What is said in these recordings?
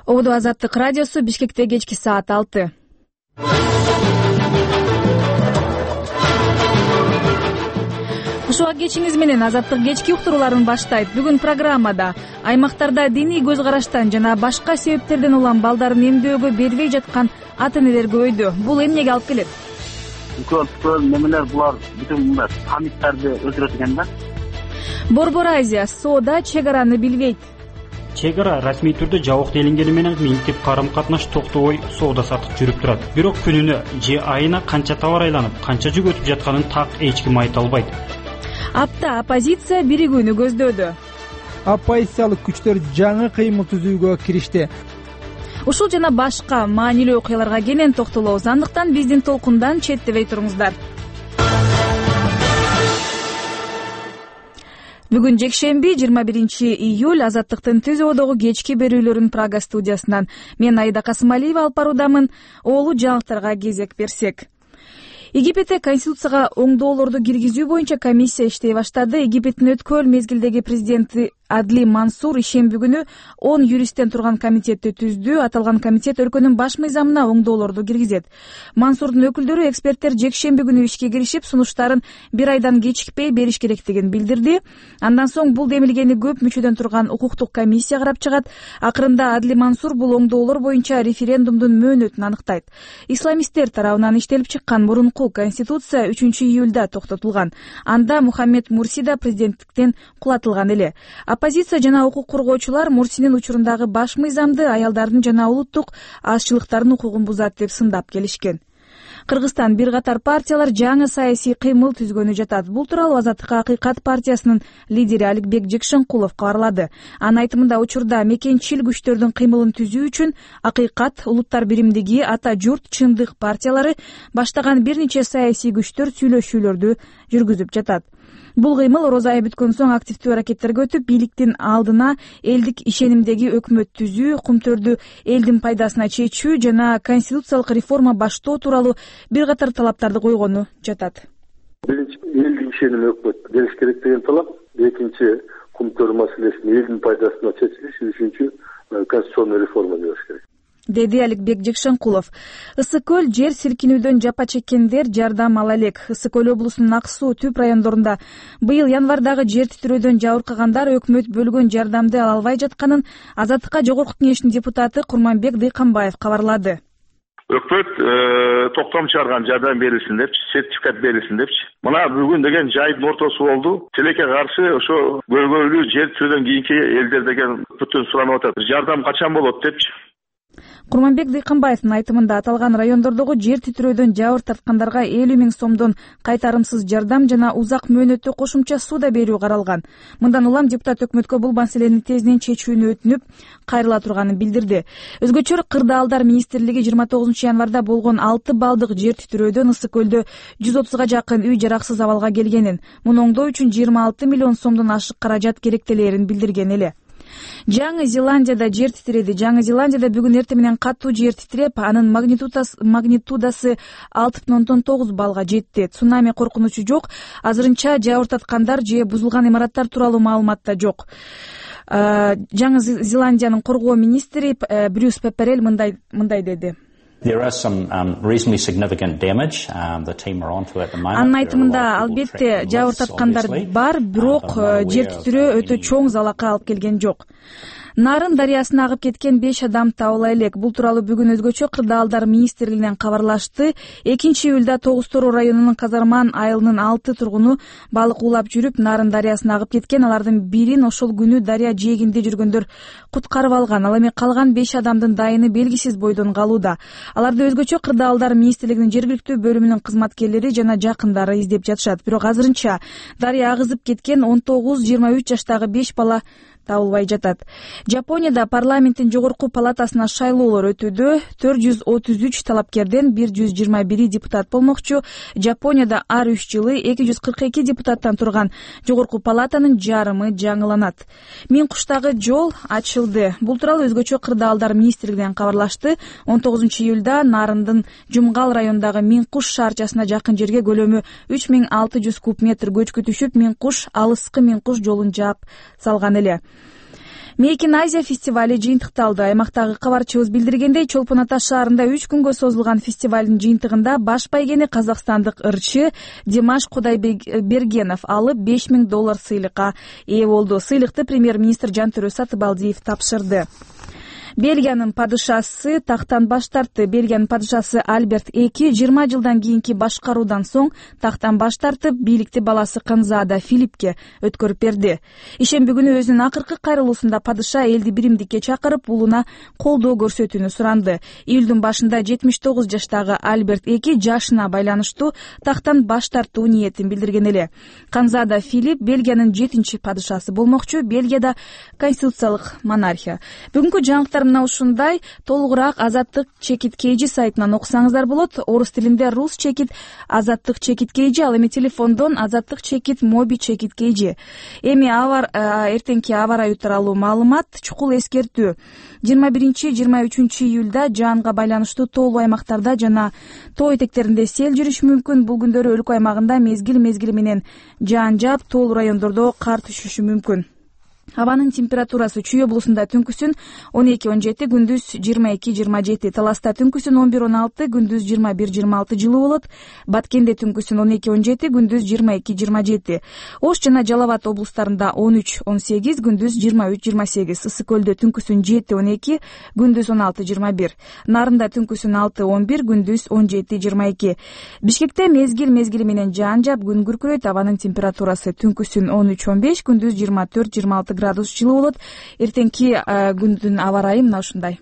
Ободо Азаттык радиосу, Бишкекте кечки саат 6. Ушуга кечиңиз менен Азаттык кечки уктурууларын баштайт. Бүгүн программада аймактарда диний көз караштан жана башка себептерден улам балдарын эмдөөгө бербей жаткан ата-энелер көбөйдү. Бул эмнеге алып келет? Көп немелер булар бүтүн хамиттарды өлтүрөт экен да. Борбор Азия соода чек араны билбейт. Чек ара расмий түрдө жабык делингени менен минтип карым-катнаш токтобой соода сатык жүрүп турат. Бирок күнүнө же айына канча товар айланып, канча жүк өтүп жатканын так эч ким айта албайт. Апта оппозиция биригүүнү көздөөдү. Оппозициялык күчтөр жаңы кыймыл түзүүгө киришти. Ушул жана башка маанилүү окуяларга кенен токтолобуз. Андыктан биздин толкундан четтебей туруңуздар. Бүгүн жекшемби 21-июль Азаттыктын Түз Ободогу кечки берүүлөрүн Прага студиясынан мен Аида Касымалиева алып баруудамын. Оолу жаңылыктарга кезек берсек. Египетте конституцияга оңдоолорду киргизүү боюнча комиссия иштей баштады. Египеттин өткөн мезгилдеги президенти Адли Мансур ишемби күнү 10 юристтен турган комитетти түздү. Аталган комитет өлкөнүн баш мыйзамына оңдоолорду киргизет. Мансурдун өкүлдөрү эксперттер жекшемби күнү ишке киришип, сунуштарын бир айдан кечикпей бериш керектигин билдирди. Андан соң бул демилгени көп мүчөдөн турган укуктук комиссия карап чыгат. Акырында Адли Мансур бул оңдоолор боюнча референдумдун мөөнөтүн аныктайт. Исламисттер тарабынан иштелип чыккан мурунку конституция 3-июлда токтотулган. Анда Мухаммед Мурси да президенттиктен кулатылган эле. Оппозиция жана укук коргоочулар Мурсинин учурундагы баш мыйзамды аялдардын жана улуттук азчылыктардын укугун бузат деп сындап келишкен. Кыргызстан бир катар партиялар жаңы саясий кыймыл түзгөнү жатат. Бул тууралуу Азаттыкка Акыйкат партиясынын лидери Аликбек Жекшенкулов кабарлады. Анын айтымында учурда мекенчил күчтөрдүн кыймылын түзүү үчүн Акыйкат, Улуттар биримдиги, Ата журт, Чындык партиялары баштаган бир нече саясий күчтөр сүйлөшүүлөрдү жүргүзүп жатат. Бул кыймыл орозо айы бүткөн соң активдүү аракеттерге өтүп, бийликтин алдына элдик ишенимдеги өкмөт түзүү, кумтөрдү элдин пайдасына чечүү жана конституциялык реформа баштоо тууралуу бир катар талаптарды койгону жатат. Биринчи, элдин ишеними өкмөт бериш керек деген талап. Экинчи, кумтөр маселесин элдин пайдасына чечилиш. Үчүнчү, конституционный реформа бериш керек, деди Аликбек Жекшенкулов. Ысык көл жер силкинүүдөн жапа чеккендер жардам ала элек. Ысык көл облусунун Ак Суу Түп райондорунда быйыл январдагы жер титирөөдөн жабыркагандар өкмөт бөлгөн жардамды ала албай жатканын Азаттыкка Жогорку Кеңештин депутаты Курманбек Дыйканбаев кабарлады. Өкмөт токтом чыгарган жардам берилсин депчи, сертификат берилсин депчи. Мына бүгүн деген жайдын ортосу болду. Тилекке каршы ошо бөлгөлүү жер титирөөдөн кийинки элдер деген бүтүн суранып атат. Жардам качан болот депчи. Курманбек Дыйканбаевдин айтымында аталган райондордогу жер титирөөдөн жабыр тарткандарга 50 000 сомдон кайтарымсыз жардам жана узак мөөнөттүү кошумча суда берүү каралган. Мындан улам депутат өкмөткө бул маселени тезинен чечүүнү өтүнүп, кайрыла турганын билдирди. Өзгөчө Кырдаалдар министрлиги 29 январда болгон 6 балдык жер титирөөдөн Ысык көлдө 130га жакын үй жараксыз абалга келгенин, муну оңдоо үчүн 26 миллион сомдон ашык каражат керектелерин билдирген эле. Жаңы Зеландияда жер титиреди. Жаңы Зеландияда бүгүн эртең менен катуу жер титиреп, анын магнитудасы 6,9 балга жетти. Цунами коркунучу жок. Азырынча жабыр таткандар же бузулган имараттар тууралуу маалымат да жок. Жаңы Зеландиянын коргоо министри Брюс Пепперель мындай деди. There are some reasonably significant damage. The team are onto it at the moment. Анын айтымында албетте жабыр таткандар бар, бирок жер титирөө өтө чоң залалга алып келген жок. Нарын дарыясына агып кеткен 5 адам табыла элек. Бул тууралуу бүгүн өзгөчө Кырдаалдар министрлигинен кабарлашты. 2-июлда Тогуз-Тороо районунун Казарман айылынын 6 тургуну балык уулап жүрүп, Нарын дарыясына агып кеткен. Алардын бирин ошол күнү дарыя жээгинде жүргөндөр куткарып алган. Ал эми калган 5 адамдын дайыны белгисиз бойдон калууда. Аларды өзгөчө Кырдаалдар министрлигинин жергиликтүү бөлүмүнүн кызматкерлери жана жакындары издеп жатышат. Бирок азырынча дарыя агызып кеткен 19-23 жаштагы 5 бала табылбай жатат. Жапонияда парламенттин жогорку палатасына шайлоолор өтүүдө. 433 талапкерден 121 депутат болмокчу. Жапонияда ар 3 жылы 242 депутаттан турган жогорку палатанын жарымы жаңыланат. Мин куштагы жол ачылды. Бул тууралуу өзгөчө Кырдаалдар министрлигинен кабарлашты. 19-июлда Нарындын Жумгал районундагы Мин куш шаарчасына жакын жерге көлөмү 3600 куб метр көчкү түшүп, Мин куш алыскы Мин куш жолун жаап салган эле. Мейкин Азия фестивали жыйынтыкталды. Аймактагы кабарчыбыз билдиргендей, Чолпон Ата шаарында 3 күнгө созулган фестивалдын жыйынтыгында баш байгени казакстандык ырчы Димаш Кудайбергенов алып $5000 сыйлыкка ээ болду. Сыйлыкты премьер-министр Жантөрө Сатыбалдиев тапшырды. Бельгиянын падышасы тактан баш тартты. Бельгиянын падышасы Альберт II 20 жылдан кийинки башкаруудан соң тактан баш тартып, бийликти баласы Канзада Филиппке өткөрүп берди. Ишемби күнү өзүнүн акыркы кайрылуусунда падыша элди биримдикке чакырып, улуна колдоо көрсөтүүнү суранды. Июлдун башында 79 жаштагы Альберт II жашына байланыштуу тактан баш тартуу ниетин билдирген эле. Канзада Филипп Бельгиянын 7-чи падышасы болмокчу. Бельгияда конституциялык монархия. Бүгүнкү жаңылыктар мына ушундай. Толугураак Азаттык чекит KG сайтынан окусаңыздар болот. Орус тилинде Рус чекит Азаттык чекит KG, ал эми телефондон Азаттык чекит Моби чекит KG. Эми эртеңки аба ырайы тууралуу маалымат, чукул эскертүү. 21-23 июлда жаанга байланыштуу тоолуу аймактарда жана тоо этектеринде сел жүрүшү мүмкүн. Бул күндөрү өлкө аймагында мезгил менен жаан жаап, тоолуу райондордо кар түшүшү мүмкүн. Абанын температурасы Чүй облусунда түнкүсүн 12-17, күндүз 22-27, Таласта түнкүсүн 11-16, күндүз 21-26 жылуу болот. Баткенде түнкүсүн 12-17, күндүз 22-27. Ош жана Жалал Абад облустарында 13-18, күндүз 23-28. Ысык көлдө түнкүсүн 7-12, күндүз 16-21. Нарында түнкүсүн 6-11, күндүз 17-22. Бишкекте мезгил менен жаан жаап, күн күркүрөйт. Абанын температурасы түнкүсүн 13-15, күндүз 24-26 градус жылуу болот. Эртеңки күндүн аба ырайы мына ушундай.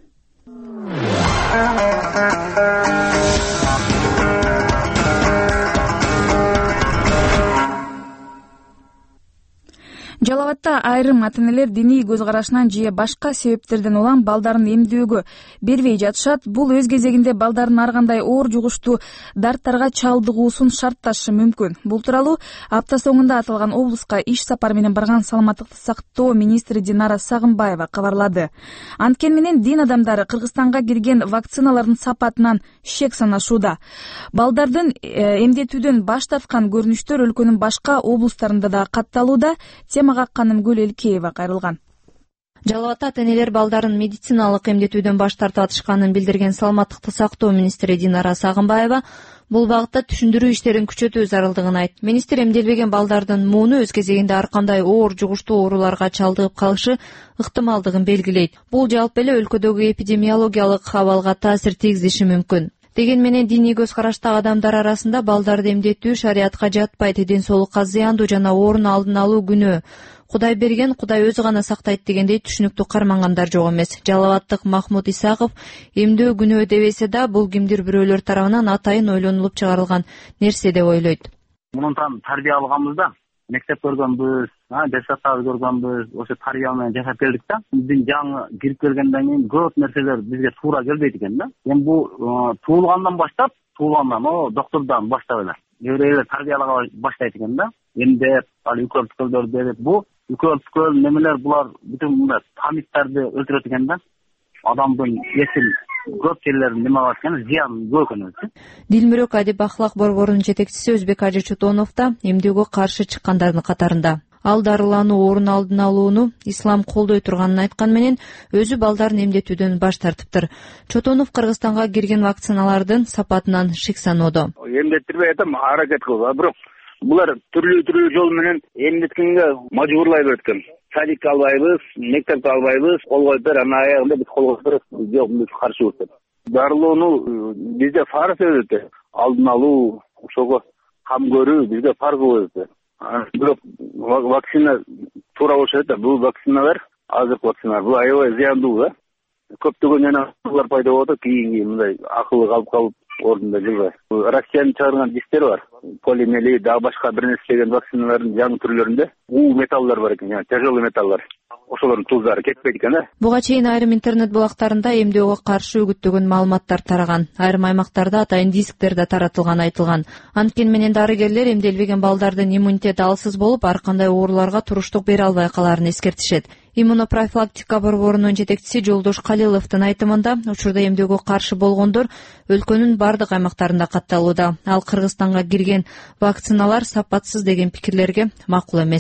Жалал Абадта айрым ата-энелер диний көз карашынан же башка себептерден улам балдарын эмдөөгө бербей жатышат. Бул өз кезегинде балдардын ар кандай оор жугуштуу дарттарга чалдыгуусун шартташы мүмкүн. Бул тууралуу апта соңунда аталган облуска иш сапар менен барган саламаттыкты сактоо министри Динара Сагынбаева кабарлады. Анткени менен дин адамдары Кыргызстанга кирген вакциналардын сапатынан шек санашууда. Балдардын эмдетүүдөн баш тарткан көрүнүштөр өлкөнүн башка облустарында да катталууда. Темага Канымгүл Элкеева кайрылган. Жалал Абадта ата-энелер балдарын медициналык эмдетүүдөн баш тартып атышканын билдирген саламаттыкты сактоо министри Динара Сагынбаева бул багытта түшүндүрүү иштерин күчөтүү зарылдыгын айтты. Министр эмделбеген балдардын мууну өз кезегинде ар кандай оор жугуштуу ооруларга чалдыгып калышы ыктымалдыгын белгилейт. Бул жалпы эле өлкөдөгү эпидемиологиялык абалга таасир тийгизиши мүмкүн. Деген менен диний көз караштагы адамдар арасында балдарды эмдетүү шариатка жатпайт, ден соолукка зыяндуу жана оорун алдын алуу күнөө. Кудай берген, Кудай өзү гана сактайт дегендей түшүнүктүү кармангандар жок эмес. Жалал Абадтык Махмуд Исаков эмдөө күнөө дебесе да бул кимдир бирөөлөр тарабынан атайын ойлонулуп чыгарылган нерсе деп ойлойт. Мунун тарбия алганбыз да, мектеп көргөнбүз, детсадтарды көргөнбүз, ошо тарбия менен жашап келдик да. Биздин жаңы кирип келгенден кийин көп нерселер бизге туура келбейт экен да. Эми бул туулгандан баштап, доктурдан баштап эле еврейлер тарбиялага баштайт экен да. Эмдеп, ал укол берип, бул укол немелер булар бүтүн мындай тамиттарды өлтүрөт экен да. Адамдын эсин көп жерлерин неме кылат экен, зыян көп экен. Дилмүрөк адип ахлак борборунун жетекчиси Өзбек Ажы Чотонов да эмдөөгө каршы чыккандардын катарында. Ал дарылануу орун алдын алууну ислам колдой турганын айткан менен өзү балдарын эмдетүүдөн баш тартыптыр. Чотонов Кыргызстанга кирген вакциналардын сапатынан шик саноодо. Эмдеттирбей атам, аракет кылып, бирок булар түрлүү жол менен эмдеткенге мажбурлай берет экен. Садикке албайбыз, мектепке албайбыз, кол коюп бер, анан аягында биз кол коюп берет. Жок, биз каршыбыз деп. Дарылоону бизде фарз өзү, алдын алуу, ошого кам көрүү бизде фарз өзү. Бирок вакцина туура болушу керек. Бул вакциналар, азыркы вакциналар, бул аябай зыяндуу да. Көптөгөн жанагылар пайда болот, кийинки мындай акылы калып ордунда жылбай. Россиянын чыгарган дистери бар. Полимели, дагы башка бир нерсе деген вакциналардын жаңы түрлөрүндө уу металлдар бар экен, тяжелый металлдар. Ошолордун туздары кетпейт экен да. Буга чейин айрым интернет булактарында эмдөөгө каршы үгүттөгөн маалыматтар тараган. Айрым аймактарда атайын дисктер да таратылган айтылган. Анткени менен дарыгерлер эмделбеген балдардын иммунитети алсыз болуп, ар кандай ооруларга туруштук бере албай калаарын эскертишет. Иммунопрофилактика борборунун жетекчиси Жолдош Калиловдун айтымында, учурда эмдөөгө каршы болгондор өлкөнүн бардык аймактарында катталууда. Ал Кыргызстанга кирген вакциналар сапатсыз деген пикирлерге макул эмес.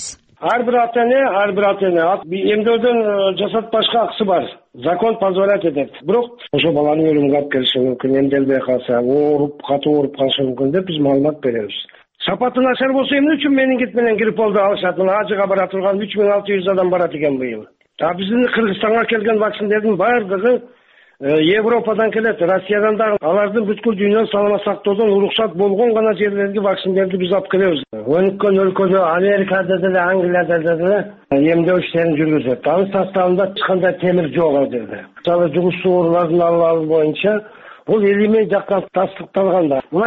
Ар бир ата эне эмдөөдөн жасатпашка акысы бар. Закон позволять этет. Бирок ошо баланы өлүмгө алып келиши мүмкүн, эмделбей калса, катуу ооруп калышы мүмкүн деп биз маалымат беребиз. Сапаты начар болсо эмне үчүн менингит менен грипп болду алышат? Ажыга бара турган 3600 адам барат экен быйыл. Биздин Кыргызстанга келген вакциндердин баардыгы Европадан келет, Россиядан да. Алардын бүткүл дүйнө саламат сактоодон уруксат болгон гана жерлерге вакциндерди биз алып келебиз. Өнүккөн өлкөдө, Америкада деле, Англияда деле эмдөө иштерин жүргүзөт. Анын составында эч кандай темир жок ал жерде. Мисалы жугуштуу оорулардын алуу боюнча бул илимий жактан тастыкталган да. Мына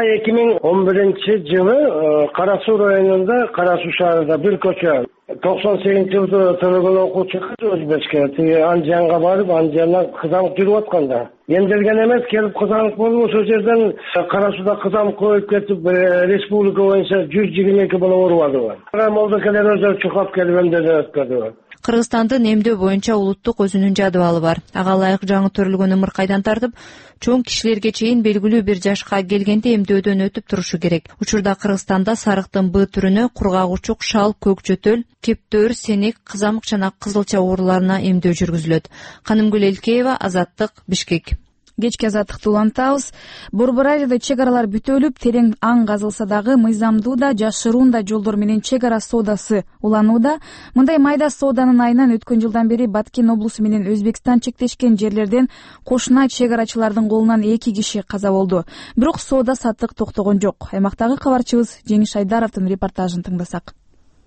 2011-жылы Кара Суу районунда, Кара Суу шаарында бир көчө 98-жылы төрөгөн окуучу кыз өзбекче Анжанга барып, Анжандан кызамык жүрүп атканда. Эмделген эмес, келип кызамык болуп, ошол жерден Кара Сууда кызамык коюп кетип, республика боюнча 122 бала оорубады. Молдокелер өзү чукап келип эмдөөдөн өткөрдү. Кыргызстандын эмдөө боюнча улуттук өзүнүн жадыбалы бар. Ага ылайык жаңы төрөлгөн өмүр кайдан тартып, чоң кишилерге чейин белгилүү бир жашка келгенде эмдөөдөн өтүп турушу керек. Учурда Кыргызстанда сарыктын Б түрүнө кургагучук, шал, көк жөтөл, кептөөр, сенек, кызамык жана кызылча ооруларына эмдөө жүргүзүлөт. Канымгүл Элкеева, Азаттык, Бишкек. Кечки азаттыкты улантабыз. Борбор айылда чек аралар бүтөлүп, терең аң казылса дагы мыйзамдуу да, жашыруун да жолдор менен чек ара соодасы уланууда. Мындай майда сооданын айынан өткөн жылдан бери Баткен облусу менен Өзбекстан чектешкен жерлерден кошуна чек арачылардын колунан 2 киши каза болду. Бирок соода саттык токтогон жок. Аймактагы кабарчыбыз Жеңиш Айдаровдун репортажын тыңдасак.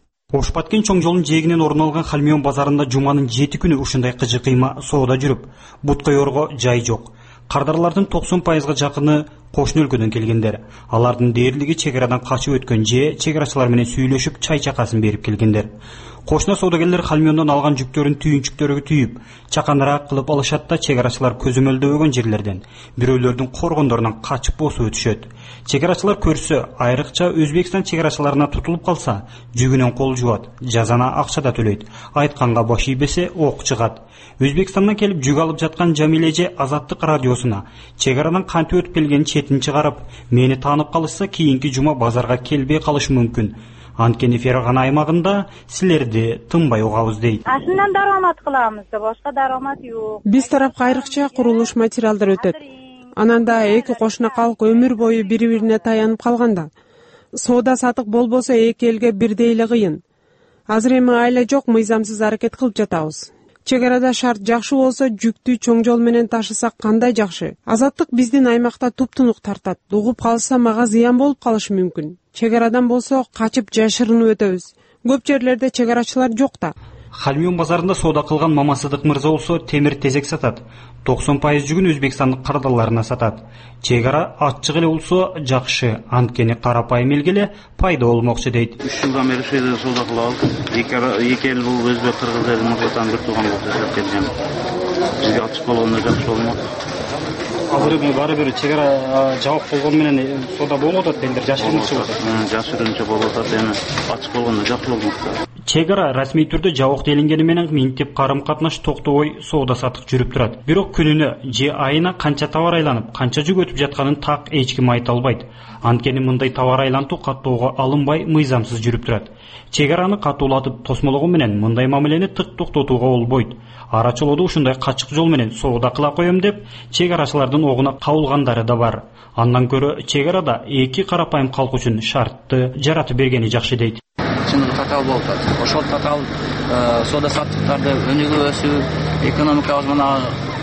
Ош Баткен чоң жолунун жээгинен орун алган Халмион базарында жуманын 7 күнү ушундай кыжыкыйма соода жүрүп, бут коерго жай жок. Кардарлардын 90%га жакыны кошуна өлкөдөн келгендер. Алардын дээрлиги чек арадан качып өткөн же чек арачылар менен сүйлөшүп чай чакасын берип келгендер. Кошуна соодагерлер Халмиондон алган жүктөрүн түйүнчүктөргө түйүп, чаканыраак кылып алышат да чек арачылар көзөмөлдөбөгөн жерлерден, бирөөлөрдүн коргондорунан качып босуп өтүшөт. Чек арачылар көрсө, айрыкча Өзбекстан чек арачыларына тутулуп калса, жүгүнөн кол жуат, жазана акча да төлөйт. Айтканга баш ийбесе ок чыгат. Өзбекстандан келип жүк алып жаткан Жамилеже Азаттык радиосуна чек арадан кантип өтүп келген четин чыгарып, мени таанып калышса, кийинки жума базарга келбей калышы мүмкүн. Анткени Фергана аймагында силерди тынбай угабыз дейт. Ашынан даромат кылабыз да, башка даромат жок. Биз тарапка айрыкча курулуш материалдар өтөт. Анан да эки кошуна калк өмүр бою бири-бирине таянып калганда, соода сатык болбосо эки элге бирдей эле кыйын. Азыр эми айла жок, мыйзамсыз аракет кылып жатабыз. Чек арада шарт жакшы болсо, жүктү чоң жол менен ташысак кандай жакшы. Азаттык биздин аймакта туптунук тартат. Угуп калса мага зыян болуп калышы мүмкүн. Чек арадан болсо качып жашырынып өтөбүз. Көп жерлерде чек арачылар жок да. Халмион базарында соода кылган Мамасыдык мырза болсо темир тезек сатат. 90% жүгүн Өзбекстандык кардаларына сатат. Чек ара аччык эле болсо жакшы, анткени карапайым элге эле пайда болмокчу дейт. 3 жылдан бери ушул жерде соода кылабыз. Эки эл бул өзбек кыргыз эл мурдатан бир тууган болуп жашап келген. Бизге ачык болгондо жакшы болмок. Азыр эми баары бир чек ара жабык болгону менен соода болуп атат, элдер жашырынчы болот. Жашырынчы болуп атат, эми ачык болгондо жакшы болмок. Чек ара расмий түрдө жабык делингени менен минтип карым катнаш токтобой соода сатык жүрүп турат. Бирок күнүнө же айына канча товар айланып, канча жүк өтүп жатканын так эч ким айта албайт. Анткени мындай товар айлантуу каттоого алынбай мыйзамсыз жүрүп турат. Чек араны катуулатып тосмологу менен мындай мамилени тык токтотууга болбойт. Арачылоодо ушундай качык жол менен соода кыла коем деп чек арачылардын огуна кабылгандары да бар. Андан көрө чек арада эки карапайым калк үчүн шартты жаратып бергени жакшы дейт. Чындыгы татаал болуп атат. Ошол татаал соода саттыктарды өнүгүү өсүү, экономикабыз мына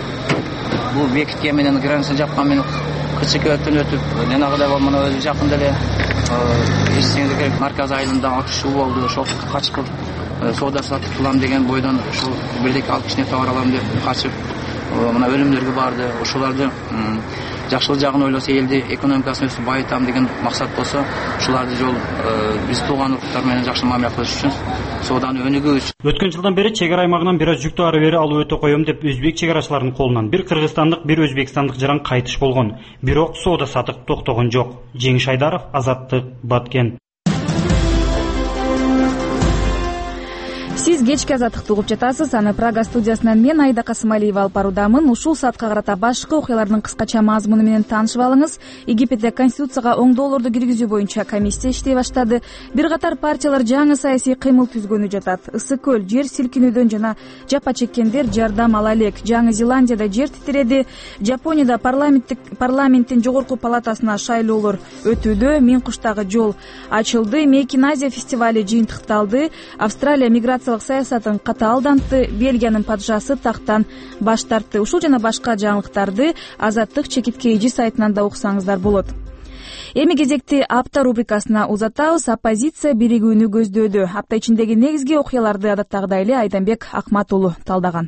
бул бекиткен менен граница жапкан менен кычыкөтүн өтүп, жанагыдай мына өзү жакында эле эсиңизде керек марказ айылында атышуу болду. Ошол качып соода сатып кылам деген бойдон ушул бирдеки алып кичине товар алам деп качып мына өлүмдөргө барды. Ошолорду жакшылык жагын ойлосо, элди экономикасын өсүп байытам деген максат болсо, ушуларды жол биз тууган уруктар менен жакшы мамиле кылыш үчүн сооданы өнүгүү үчүн. Өткөн жылдан бери чек ара аймагынан бир аз жүктү ары бери алып өтө коем деп өзбек чек арачыларынын колунан бир кыргызстандык, бир өзбекстандык жаран кайтыш болгон. Бирок соода сатык токтогон жок. Жеңиш Айдаров, Азаттык, Баткен. Сиз кечки азаттыкты угуп жатасыз. Аны Прага студиясынан мен Айда Касымалиева алып баруудамын. Ушул саатка карата башкы окуялардын кыскача мазмуну менен таанышып алыңыз. египетте конституцияга оңдоолорду киргизүү боюнча комиссия иштей баштады. Бир катар партиялар жаңы саясий кыймыл түзгөнү жатат. Ысык көл, жер силкинүүдөн жана жапа чеккендер жардам ала элек. Жаңы Зеландияда жер титиреди. Жапонияда парламенттин жогорку палатасына шайлоолор өтүүдө. Миң куштагы жол ачылды. Мейкин Азия фестивали жыйынтыкталды. Австралия миграциялык саясатын катаалдантты. Бельгиянын падышасы тактан баш тартты. Ушул жана башка жаңылыктарды Азаттык чекитке эжи сайтынан да окусаңыздар болот. Эми кезекти апта рубрикасына узатабыз. Оппозиция биригүүнү көздөөдү. Апта ичиндеги негизги окуяларды адаттагыдай эле Айданбек Акмат уулу талдаган.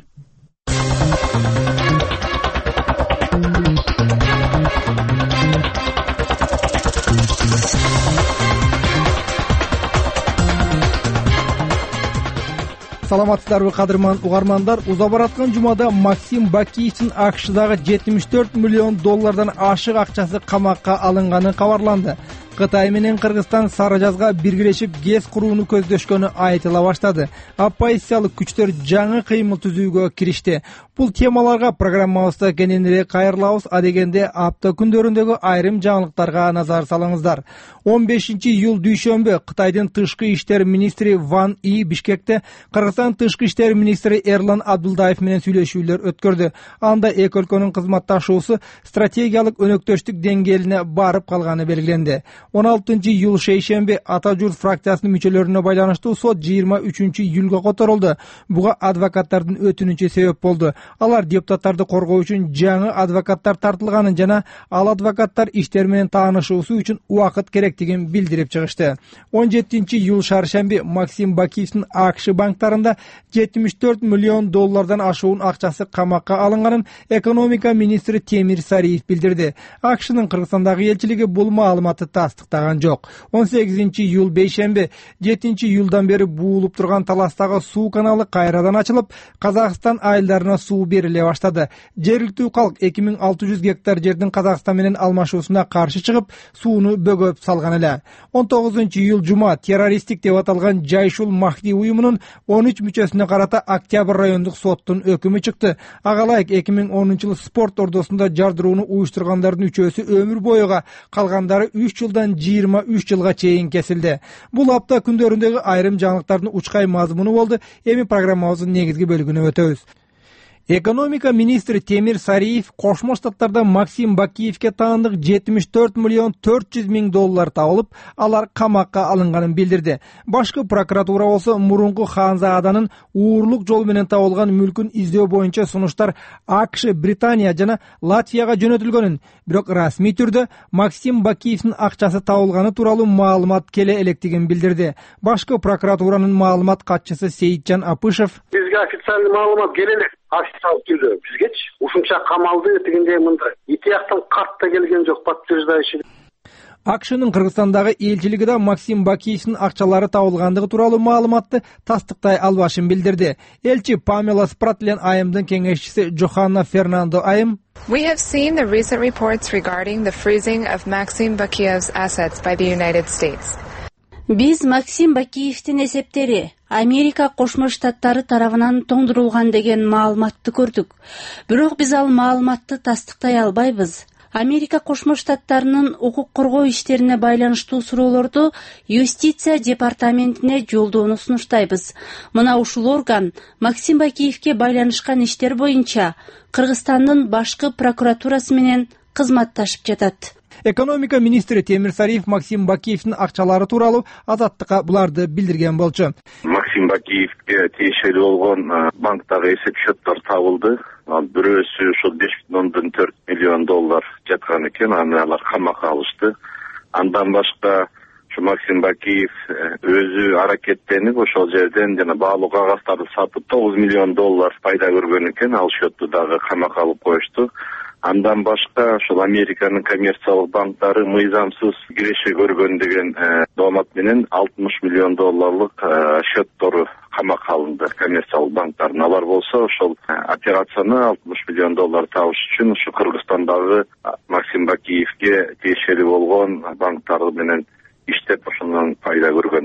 Саламатсыздарбы кадырман угармандар. Уза бараткан жумада Максим Бакиевдин АКШдагы $74 миллион ашык акчасы камакка алынганы кабарланды. Кытай менен Кыргызстан Сары жазга биргелешип ГЭС курууну көздөшкөнү айтыла баштады. Оппозициялык күчтөр жаңы кыймыл түзүүгө киришти. Бул темаларга программабызда кененирээк кайрылабыз. Адегенде апта күндөрүндөгү айрым жаңылыктарга назар салыңыздар. 15-июл дүйшөмбү Кытайдын тышкы иштер министри Ван И Бишкекте Кыргызстан тышкы иштер министри Эрлан Абдулдаев менен сүйлөшүүлөр өткөрдү. Анда эки өлкөнүн кызматташуусу стратегиялык өнөктөштүк деңгээлине барып калганы белгиленди. 16-июл шейшемби Ата журт фракциясынын мүчөлөрүнө байланыштуу сот 23-июлга которулду. Буга адвокаттардын өтүнүчү себеп болду. Алар депутаттарды коргоо үчүн жаңы адвокаттар тартылганын жана ал адвокаттар иштер менен таанышуусу үчүн убакыт керектигин билдирип чыгышты. 17-июл шаршемби Максим Бакиевдин АКШ банктарында $74 миллион ашуун акчасы камакка алынганын экономика министри Темир Сариев билдирди. АКШнын Кыргызстандагы элчилиги бул маалыматты тастыктаган жок. 18-июл бейшемби 7-июлдан бери буулуп турган Таластагы суу каналы кайрадан ачылып, Казакстан айылдарына суу бериле баштады. Жергиликтүү калк 2600 гектар жердин Казакстан менен алмашуусуна каршы чыгып, сууну бөгөп салган эле. 19-июл жума террористтик деп аталган Жайшул Махди уюмунун 13 мүчөсүнө карата Октябрь райондук соттун өкүмү чыкты. Ага ылайык 2010-жылы спорт ордосунда жардырууну уюштургандардын 3-өсү өмүр боюга, калгандары 3 жылдан 23 жылга чейин кесилди. Бул апта күндөрүндөгү айрым жаңылыктардын учкай мазмуну болду. Эми программабыздын негизги бөлүгүнө өтөбүз. Экономика министри Темир Сариев Кошмо Штаттарда Максим Бакиевке таандык $74 миллион табылып, алар камакка алынганын билдирди. Башкы прокуратура болсо мурунку Ханзааданын уурлук жол менен табылган мүлкүн издөө боюнча сунуштар АКШ, Британия жана Латвияга жөнөтүлгөнүн, бирок расмий түрдө Максим Бакиевдин акчасы табылганы тууралуу маалымат келе электигин билдирди. Башкы прокуратуранын маалымат катчысы Сейитжан Апышев: бизге официальный маалымат келе элек. Официалдык түрдө бизгечи ушунча камалды дегенде мындай итияктын картта келген жок, подтверждающий. АКШнын Кыргызстандагы элчилиги да Максим Бакиевдин акчалары табылгандыгы тууралуу маалыматты тастыктай албашын билдирди. Элчи Памела Спратлен айымдын кеңешчиси Джоханна Фернандо айым: We have seen the recent reports regarding the freezing of Maxim Bakiev's assets by the United States. Биз Максим Бакиевдин эсептери Америка Кошмо Штаттары тарабынан тоңдурулган деген маалыматты көрдүк. Бирок биз ал маалыматты тастыктай албайбыз. Америка Кошмо Штаттарынын укук коргоо иштерине байланыштуу суроолорду юстиция департаментине жолдоону сунуштайбыз. Мына ушул орган Максим Бакиевке байланышкан иштер боюнча Кыргызстандын башкы прокуратурасы менен кызматташып жатат. Экономика министри Темир Сариев Максим Бакиевдин акчалары тууралуу Азаттыкка буларды билдирген болчу. Максим Бакиевке тиешелүү болгон банктагы эсеп счеттор табылды. Бирөөсү ошол $5,4 миллион жаткан экен, аны алар камакка алышты. Андан башка Максим Бакиев өзү аракеттенип ошол жерден жана баалуу кагаздарды сатып $9 миллион пайда көргөн экен, ал счетту дагы камакка алып коюшту. Андан башка ошол Американын коммерциялык банктары мыйзамсыз киреше көргөн деген доомат менен $60 миллион счеттору камакка алынды коммерциялык банктардын. Алар болсо ошол операцияны $60 миллион табыш үчүн ушу Кыргызстандагы Максим Бакиевке тиешелүү болгон банктар менен иштеп ошондон пайда көргөн деп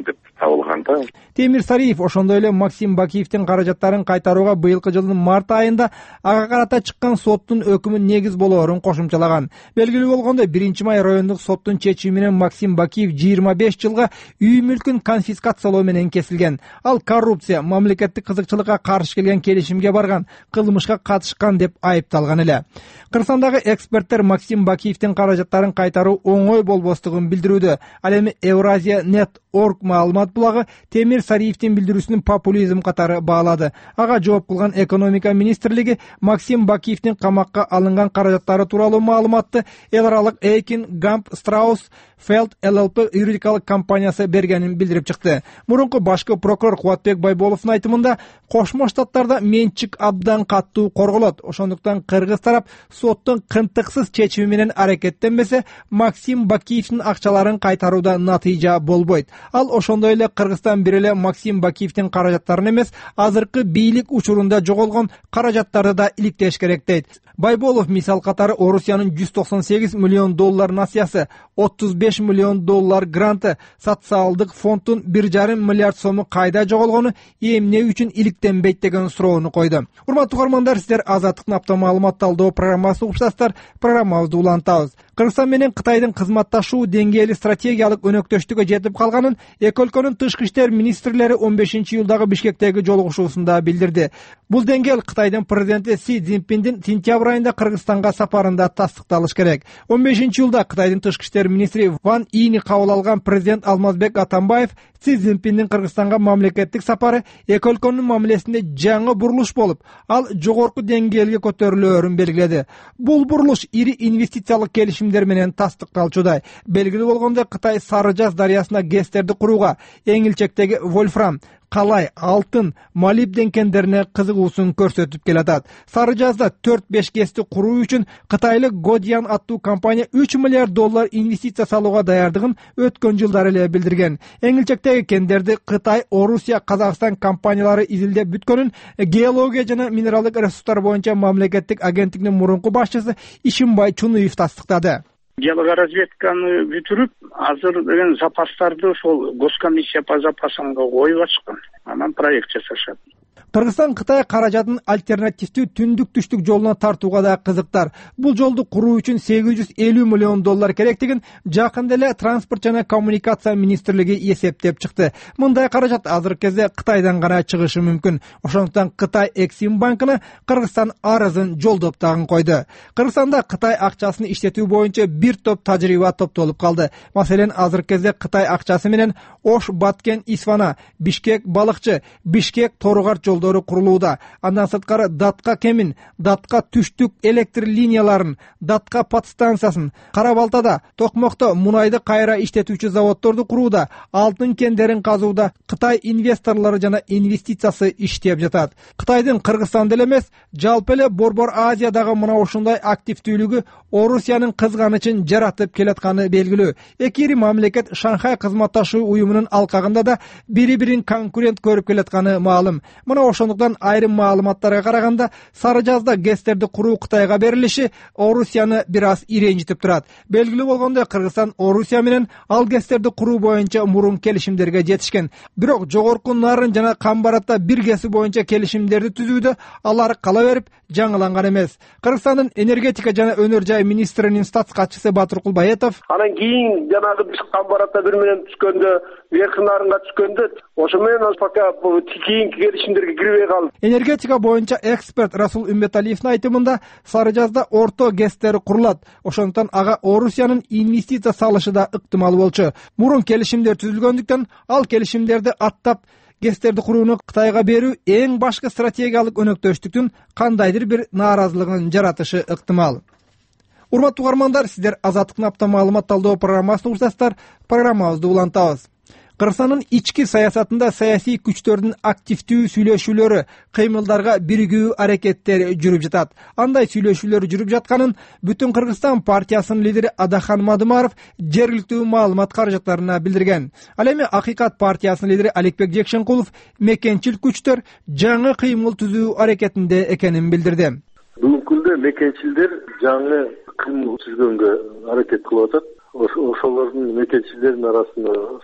табылган да. Темир Сариев ошондой эле Максим Бакиевдин каражаттарын кайтарууга быйылкы жылдын март айында ага карата чыккан соттун өкүмү негиз болоорун кошумчалаган. Белгилүү болгондой 1-май райондук соттун чечими менен Максим Бакиев 25 жылга үй мүлкүн конфискациялоо менен кесилген. Ал коррупция, мамлекеттик кызыкчылыкка каршы келген келишимге барган, кылмышка катышкан деп айыпталган эле. Кыргызстандагы эксперттер Максим Бакиевдин каражаттарын кайтаруу оңой болбостугун билдирүүдө. Ал эми Eurasia.net.org маалымат булагы Темир Сариевдин билдирүүсүн популизм катары баалады. Ага жооп кылган экономика министрлиги Максим Бакиевдин камакка алынган каражаттары тууралуу маалыматты эл аралык Эйкин Гамп Страус Фелд ЛЛП юридикалык компаниясы бергенин билдирип чыкты. Мурунку башкы прокурор Кубатбек Байболовдун айтымында Кошмо Штаттарда менчик абдан каттуу корголот. Ошондуктан кыргыз тарап соттун кынтыксыз чечими менен аракеттенбесе, Максим Бакиевдин акчаларын кайтарууда натыйжа болбойт. Ал ошондой эле Кыргызстан бир эле Максим Бакиевдин каражаттарын эмес, азыркы бийлик учурунда жоголгон каражаттарды да иликтеш керек дейт. Байболов мисал катары Орусиянын $198 миллион насыясы, $35 миллион гранты, социалдык фонддун 1,5 миллиард сому кайда жоголгону, эмне үчүн иликтенбейт деген суроону койду. Урматтуу угармандар, сиздер Азаттыктын апта маалымат талдоо программасы угуштасыздар. Программабызды улантабыз. Кыргызстан менен Кытайдын кызматташуу деңгээли стратегиялык өнөктөштүккө жетип калганын эки өлкөнүн тышкы иштер министрлери 15-июлдагы Бишкектеги жолугушуусунда билдирди. Бул деңгээл Кытайдын президенти Си Цзиньпиндин сентябрь айында Кыргызстанга сапарында тастыкталыш керек. 15-июлда Кытайдын тышкы иштер министри Ван Ини кабыл алган президент Алмазбек Атамбаев Си Цзиньпиндин Кыргызстанга мамлекеттик сапары эки өлкөнүн мамилесинде жаңы бурулуш болуп, ал жогорку деңгээлге көтөрүлөөрүн белгиледи. Бул бурулуш ири инвестициялык келишимдер менен тастыкталчудай. Белгилүү болгондой, Кытай Сары Жаз дарыясына ГЭСтерди курууга, эң илчектеги вольфрам, калай, алтын, молибден кендерине кызыгуусун көрсөтүп келатат. Сары Жазда 4-5 ГЭСти куруу үчүн кытайлык Годиан аттуу компания $3 миллиард инвестиция салууга даярдыгын өткөн жылдары эле билдирген. Эң илчектеги кендерди Кытай, Орусия, Казакстан компаниялары изилдеп бүткөнүн геология жана минералдык ресурстар боюнча мамлекеттик агенттигинин мурунку башчысы Ишимбай Чунуев тастыктады. Геологоразведканы бүтүрүп, азыр деген запастарды ошол Госкомиссия по запасанга коюп ачкан. Анан проект жасашат. Кыргызстан Кытай каражатын альтернативдүү түндүк-түштүк жолуна тартууга да кызыктар. Бул жолду куруу үчүн $850 миллион керектигин жакында эле транспорт жана коммуникация министрлиги эсептеп чыкты. Мындай каражат азыркы кезде Кытайдан гана чыгышы мүмкүн. Ошондуктан Кытай Эксим банкына Кыргызстан арызын жолдоп дагы койду. Кыргызстанда Кытай акчасын иштетүү боюнча бир топ тажрыйба топтолуп калды. Маселен, азыркы кезде Кытай акчасы менен Ош, Баткен, Исфана, Бишкек, Балыкчы, Бишкек, Торугарт жолдору курулууда. Андан сырткары Датка кемин, Датка түштүк электр линияларын, Датка подстанциясын, Кара Балтада, Токмокто мунайды кайра иштетүүчү заводдорду курууда, алтын кендерин казууда Кытай инвесторлору жана инвестициясы иштеп жатат. Кытайдын Кыргызстанда эле эмес, жалпы эле Борбор Азиядагы мына ушундай активдүүлүгү Орусиянын кызганычын жаратып келатканы белгилүү. Эки ири мамлекет Шанхай кызматташуу уюмунун алкагында да бири-бирин конкурент көрүп келатканы маалым. Мына ошондуктан айрым маалыматтарга караганда Сары Жазда ГЭСтерди куруу Кытайга берилиши Орусияны бир аз иренжитип турат. Белгилүү болгондой, Кыргызстан Орусия менен ал ГЭСтерди куруу боюнча мурун келишимдерге жетишкен. Бирок жогорку Нарын жана Камбаратта бир ГЭСи боюнча келишимдерди түзүүдө алар кала берип жаңыланган эмес. Кыргызстандын энергетика жана өнөр жай министринин статс катчысы Батыр Кулбаетов: анан кийин жанагы биз Камбаратта бир менен түшкөндө, Верхний Нарынга түшкөндө, ошо менен пока кийинки келишимдерге кирбей калды. Энергетика боюнча эксперт Расул Үмбеталиевдин айтымында Сары Жазда орто ГЭСтери курулат. Ошондуктан ага Орусиянын инвестиция салышы да ыктымал болчу. Мурун келишимдер түзүлгөндүктөн ал келишимдерди аттап ГЭСтерди курууну Кытайга берүү эң башкы стратегиялык өнөктөштүктүн кандайдыр бир нааразылыгын жаратышы ыктымал. Урматтуу угармандар, сиздер Азаттыктын апта маалымат талдоо программасын угушасыздар. Программабызды улантабыз. Кыргызстандын ички саясатында саясий күчтөрдүн активдүү сүйлөшүүлөрү, кыймылдарга биригүү аракеттери жүрүп жатат. Андай сүйлөшүүлөр жүрүп жатканын Бүтүн Кыргызстан партиясынын лидери Адахан Мадымаров жергиликтүү маалымат каражаттарына билдирген. Ал эми Акыйкат партиясынын лидери Аликбек Жекшенкулов мекенчил күчтөр жаңы кыймыл түзүү аракетинде экенин билдирди. Бүгүнкү күндө мекенчилдер жаңы кыймыл түзгөнгө аракет кылып атат. Ошолордун мекенчилердин арасында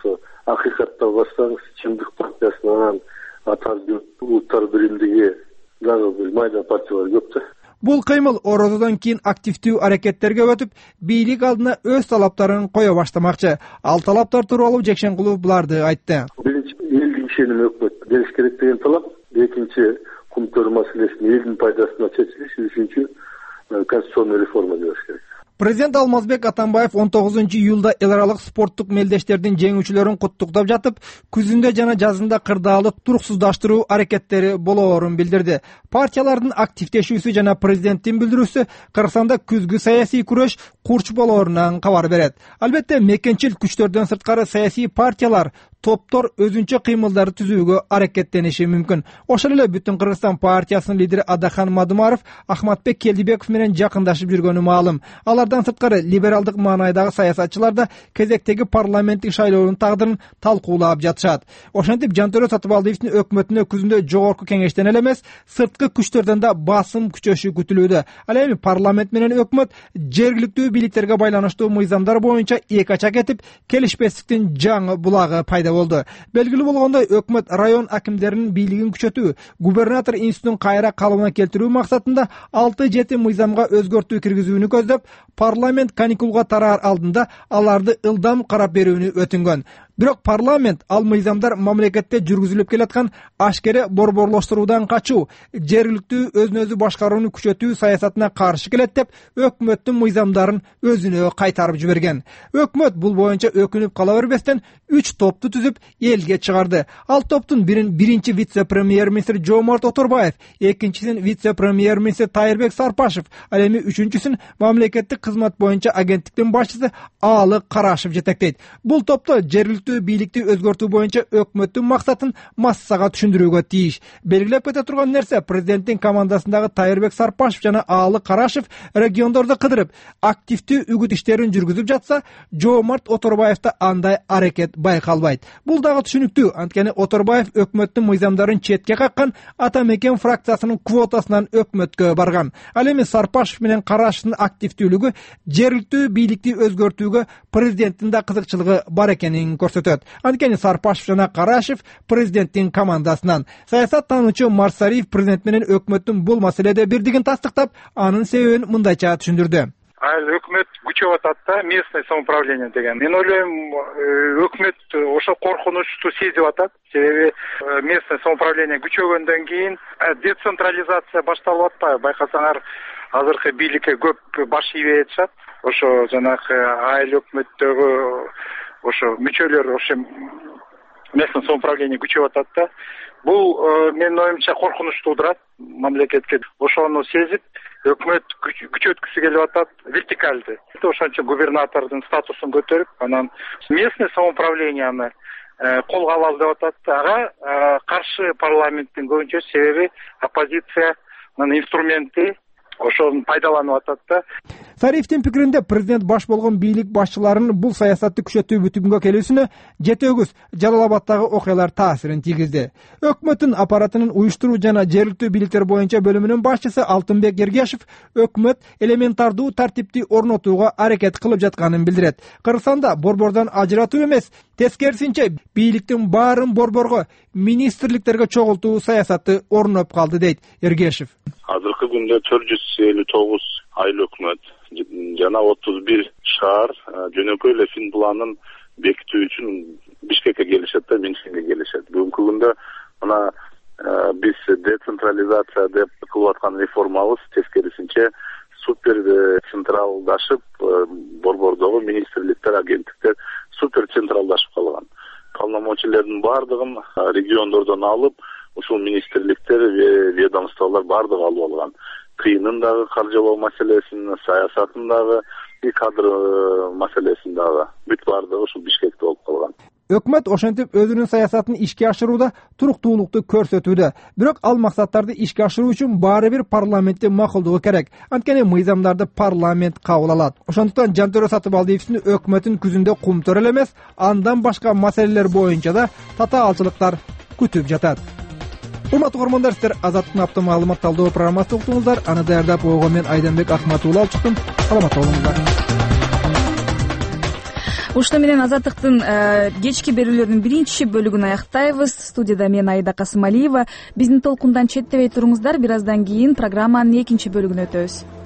акыйкатты албасаңыз Чындык партиясынан Атардын Улуттар биримдиги дагы бир майда партиялар көп да. Бул кыймыл орозодон кийин активдүү аракеттерге өтүп, бийлик алдына өз талаптарын кое баштамакчы. Ал талаптар тууралуу Жекшенкулов буларды айтты. Биринчи, элдин ишеними өкмөт бериш керек деген талап. Экинчи, кум төрү маселесин элдин пайдасына чечилиш. Үчүнчү, конституционный реформа бериш керек. Президент Алмазбек Атамбаев 19-июлда эл аралык спорттук мелдештердин жеңүүчүлөрүн куттуктап жатып, күзүндө жана жазында кырдаалды туруксуздаштыруу аракеттери болоорун билдирди. Партиялардын активдешүүсү жана президенттин билдирүүсү Кыргызстанда күзгү саясий күрөш курч болоорунан кабар берет. Албетте, мекенчил күчтөрдөн сырткары саясий партиялар, топтор өзүнчө кыймылдарды түзүүгө аракеттениши мүмкүн. Ошол эле Бүтүн Кыргызстан партиясынын лидери Адахан Мадымаров Ахматбек Келдибеков менен жакындашып жүргөнү маалым. Алардан сырткары либералдык маанайдагы саясатчылар да кезектеги парламенттик шайлоонун тагдырын талкуулап жатышат. Ошентип Жантөрө Сатыбалдиевдин өкмөтүнө күзүндө жогорку кеңештен эле эмес, сырткы күчтөрдөн да басым күчөшү күтүлүүдө. Ал эми парламент менен өкмөт жергиликтүү бийликтерге байланыштуу мыйзамдар боюнча эки ача кетип, келишпестиктин жаңы булагы пайда болду. Белгилүү болгондой, өкмөт район акимдеринин бийлигин күчөтүү, губернатор институтун кайра калыбына келтирүү максатында 6-7 мыйзамга өзгөртүү киргизүүнү көздөп, парламент каникулга тараар алдында аларды ылдам карап берүүнү өтүнгөн. Бирок парламент ал мыйзамдар мамлекетте жүргүзүлүп келаткан ашкере борборлоштуруудан качуу, жергиликтүү өзүн өзү башкарууну күчөтүү саясатына каршы келет деп, өкмөттүн мыйзамдарын өзүнө кайтарып жиберген. Өкмөт бул боюнча өкүнүп кала бербестен 3 топту түзүп элге чыгарды. Ал топтун бирин биринчи вице-премьер-министр Жомарт Оторбаев, экинчисин вице-премьер-министр Тайырбек Сарпашев, ал эми үчүнчүсүн мамлекеттик кызмат боюнча агенттиктин башчысы Аалы Карашев жетектейт. Бул топто жергиликтүү бийликти өзгөртүү боюнча өкмөттүн максатын массага түшүндүрүүгө тийиш. Белгилеп кете турган нерсе, президенттин командасындагы Тайырбек Сарпашев жана Аалы Карашев региондорду кыдырып, активдүү үгүт иштерин жүргүзүп жатса, Жомарт Оторбаевда андай аракет байкалбайт. Бул дагы түшүнүктүү, анткени Оторбаев өкмөттүн мыйзамдарын четке каккан Ата Мекен фракциясынын квотасынан өкмөткө барган. Ал эми Сарпашев менен Карашевдин активдүүлүгү жергиликтүү бийликти өзгөртүүгө президенттин да кызыкчылыгы бар экенин көрсөтөт. Анткени Сарпашев жана Карашев президенттин командасынан. Саясат таануучу Марсариев президент менен өкмөттүн бул маселеде бирдигин тастыктап, анын себебин мындайча түшүндүрдү. Өкмөт күчөп атат да, местное самоуправление деген. Мен ойлойм, өкмөт ошо коркунучту сезип атат. Себеби местное самоуправление күчөгөндөн кийин децентрализация башталып атпайбы? Байкасаңар, азыркы бийликке көп баш ийбей атышат. Ошо жанагы айыл өкмөттөгү ошо мүчөлөр ошо местное самоуправление күчөп атат да. Бул менин оюмча коркунуч туудурат мамлекетке. Ошону сезип, өкмөт күчөткүсү келип атат вертикалды. Ошончо губернатордун статусун көтөрүп, анан местное самоуправленияны колго алалы деп атат. Ага каршы парламенттин көбүнчө, себеби оппозициянын инструменти ошону пайдаланып атат да. Сариевдин пикиринде, президент баш болгон бийлик башчыларынын бул саясатты күчөтүү бүтүнгө келүүсүнө жетөгүз Жалал-Абаддагы окуялар таасирин тийгизди. Өкмөттүн аппаратынын уюштуруу жана жергиликтүү бийликтер боюнча бөлүмүнүн башчысы Алтынбек Ергешев өкмөт элементардуу тартипти орнотууга аракет кылып жатканын билдирет. Кыргызстанда борбордон ажыратуу эмес, тескерисинче бийликтин баарын борборго, министрликтерге чогултуу саясаты орноп калды, дейт Ергешев. Азыркы күндө 459 айыл өкмөт жана 31 шаар жөнөкөй эле фин планын бекитүү үчүн Бишкекке келишет да, Минскиге келишет. Бүгүнкү күндө мына биз децентрализация деп кылып аткан реформабыз тескерисинче супер централдашып, борбордогу министрликтер, агенттиктер супер централдашып калган. Полномочиялердин баардыгын региондордон алып, ушул министрликтер, ведомстволор баардыгы алып алган. Кыйынын дагы каржылоо маселесин, саясатын дагы, кадр маселесин дагы бүт баардыгы ушул Бишкекте болуп калган. Өкмөт ошентип өзүнүн саясатын ишке ашырууда туруктуулукту көрсөтүүдө. Бирок ал максаттарды ишке ашыруу үчүн баары бир парламенттин макулдугу керек. Анткени мыйзамдарды парламент кабыл алат. Ошондуктан Жантөрө Сатыбалдиевдин өкмөтүн күзүндө кумтөр эле эмес, андан башка маселелер боюнча да татаалчылыктар күтүп жатат. Урматтуу угармандар, сиздер Азаттыктын апта маалымат талдоо программасын уктуңуздар. Аны даярдап койгон мен Айданбек Акматуулла алып чыктым. Саламатта болуңуздар. ушуну менен азаттыктын кечки берүүлөрүнүн биринчи бөлүгүн аяктайбыз. Студияда мен Аида Касымалиева. Биздин толкундан четтебей туруңуздар. Бир аздан кийин программанын экинчи бөлүгүнө өтөбүз.